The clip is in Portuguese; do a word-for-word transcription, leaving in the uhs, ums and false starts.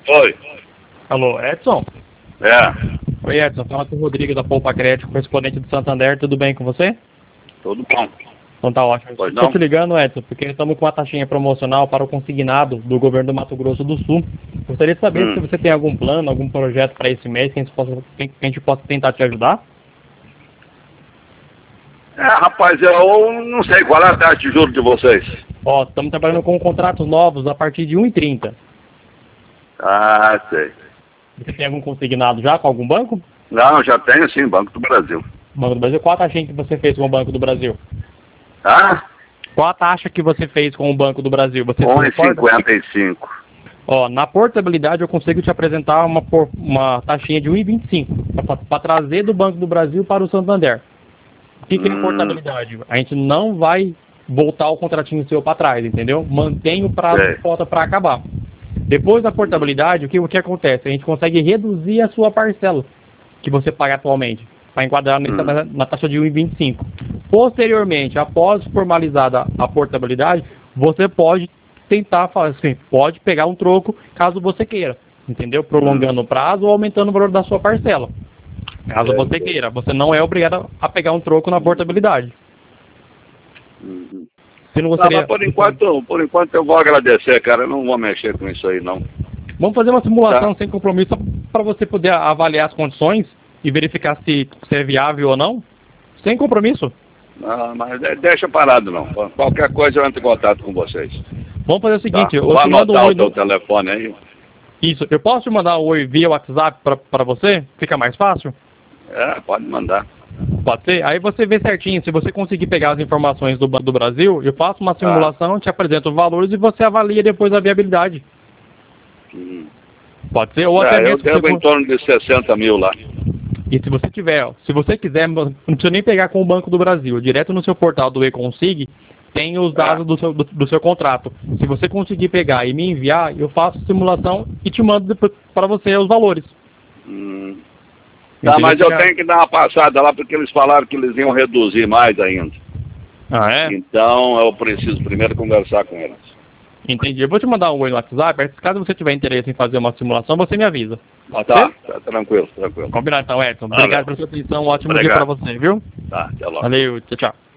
Oi. Alô, Edson? É. Oi, Edson. Fala com o Rodrigo da Poupa Crédito, correspondente do Santander. Tudo bem com você? Tudo bom. Então tá ótimo. Pois Estou não? te ligando, Edson, porque estamos com uma taxinha promocional para o consignado do governo do Mato Grosso do Sul. Gostaria de saber Hum. se você tem algum plano, algum projeto para esse mês que a gente possa, que a gente possa tentar te ajudar. É, rapaz, eu não sei qual é a taxa de juros de vocês. Ó, estamos trabalhando com contratos novos a partir de um e trinta. Ah, sei. Você tem algum consignado já com algum banco? Não, já tenho sim, Banco do Brasil. Banco do Brasil. Qual a taxinha que você fez com o Banco do Brasil? Ah? Qual a taxa que você fez com o Banco do Brasil? Você se um e recorda? cinquenta e cinco. Ó, na portabilidade eu consigo te apresentar uma, por- uma taxinha de um e vinte e cinco para trazer do Banco do Brasil para o Santander. O que, que é Hum. portabilidade? A gente não vai voltar o contratinho seu para trás, entendeu? Mantém o prazo Sei. de falta para acabar. Depois da portabilidade, o que, o que acontece? A gente consegue reduzir a sua parcela que você paga atualmente, para enquadrar nessa- Hum. na, na taxa de um e vinte e cinco. Posteriormente, após formalizada a portabilidade, você pode tentar fazer assim, pode pegar um troco caso você queira, entendeu? Prolongando o prazo ou aumentando o valor da sua parcela. Caso É, você é. queira, você não é obrigado a pegar um troco na portabilidade. Uhum. Você não Não, gostaria... mas por enquanto, por enquanto eu vou agradecer, cara. Eu não vou mexer com isso aí, não. Vamos fazer uma simulação Tá. sem compromisso para você poder avaliar as condições e verificar se, se é viável ou não? Sem compromisso. Não, mas de- deixa parado, não. Qualquer coisa eu entro em contato com vocês. Vamos fazer o Tá? seguinte, eu Vou te mando um anotar oi o teu no... telefone aí. Isso, eu posso te mandar um oi via WhatsApp para você? Fica mais fácil? É, pode mandar. Pode ser? Aí você vê certinho, se você conseguir pegar as informações do Banco do Brasil, eu faço uma simulação, te apresento os valores e você avalia depois a viabilidade. Hum. Pode ser? Ou até É, eu mesmo se devo você... em torno de sessenta mil lá. E se você tiver, ó, se você quiser, não precisa nem pegar com o Banco do Brasil, direto no seu portal do eConsig, tem os dados Ah. do, seu, do, do seu contrato. Se você conseguir pegar e me enviar, eu faço simulação e te mando para você os valores. Hum. Tá, Entendeu? mas eu Fica- tenho que dar uma passada lá porque eles falaram que eles iam reduzir mais ainda. Ah, é? Então eu preciso primeiro conversar com eles. Entendi. Eu vou te mandar um oi no WhatsApp, aí, caso você tiver interesse em fazer uma simulação, você me avisa. Ah, tá, tá tranquilo, tranquilo. Combinado então, Edson. Valeu. Obrigado pela sua atenção, um ótimo Obrigado. dia para você, viu? Tá, até logo. Valeu, tchau, tchau.